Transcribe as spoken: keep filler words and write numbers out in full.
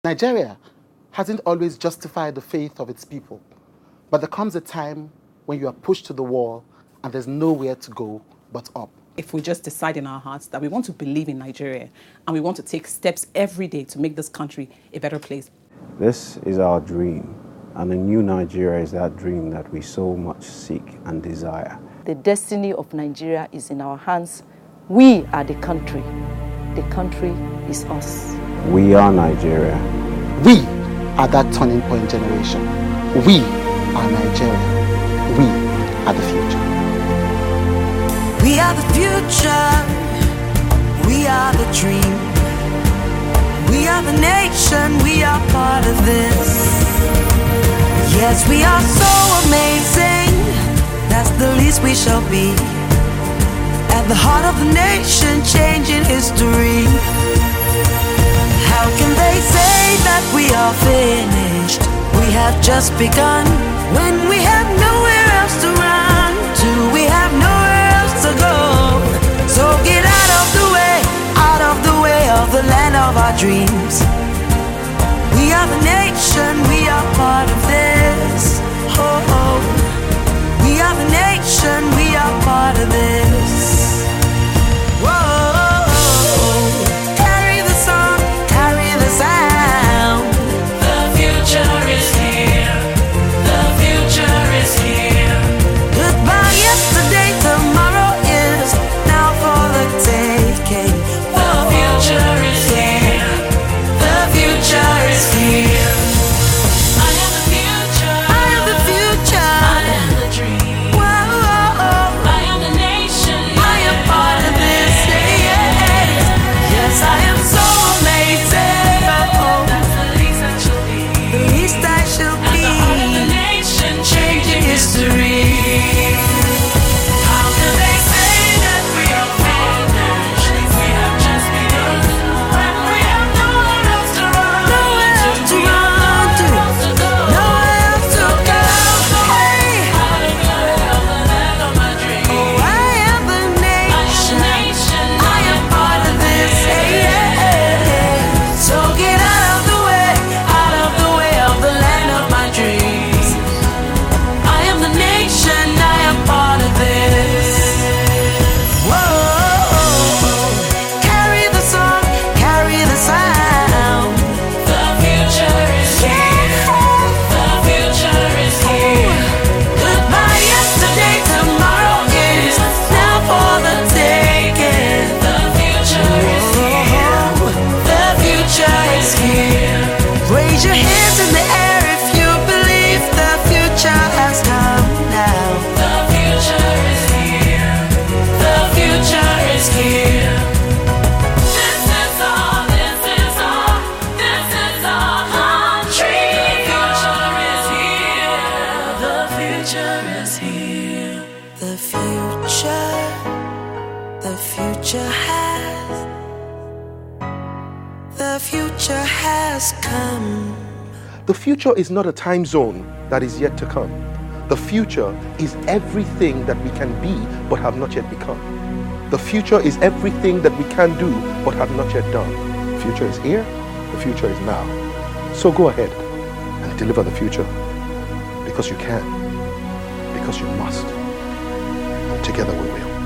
Nigeria hasn't always justified the faith of its people, but there comes a time when you are pushed to the wall and there's nowhere to go but up. If we just decide in our hearts that we want to believe in Nigeria and we want to take steps every day to make this country a better place. This is our dream, and a new Nigeria is that dream that we so much seek and desire. The destiny of Nigeria is in our hands. We are the country. The country is us. We are Nigeria. We are that turning point generation. We are Nigeria. We are the future. We are the future. We are the dream. We are the nation. We are part of this. Yes, we are so amazing. That's the least we shall be. At the heart of the nation, changing history. How can they say that we are finished? We have just begun. When we have nowhere else to run to, we have nowhere else to go. So get out of the way, out of the way of the land of our dreams. We are the nation, we are part of this. Oh, oh. We are the nation, we are part of this. Whoa, carry the song, carry the sound. The future is here, the future is here. Goodbye yesterday, tomorrow is now for the taking. The future is here, the future is here. I am the future, I am the future, I am the dream. Whoa, I am the nation, I am part of this. Yes, I am so amazing. Oh, that's the least I shall be. The least I shall be. At the heart of the nation, changing history. How can they say that we are finished? We have just begun. When we have nowhere else to run, nowhere else to run to, nowhere else to go. Hey, out of the way of the land of my dreams. Oh, I am the nation. I am part of this. Hey, hey, hey. So get out of the way, out of the way of the land of my dreams. I am the nation, I am part of this. Whoa, carry the song, carry the sound. The future is here, the future is here. Goodbye yesterday, tomorrow is now for the taking. The future is here, the future is here. Raise your hands in the air if you believe the future has come now. The future is here, the future is here. This is all, this is all, this is our country. The future is here, the future is here. The future, the future has, the future has come. The future is not a time zone that is yet to come. The future is everything that we can be but have not yet become. The future is everything that we can do but have not yet done. The future is here, the future is now. So go ahead and deliver the future, because you can, because you must, and together we will.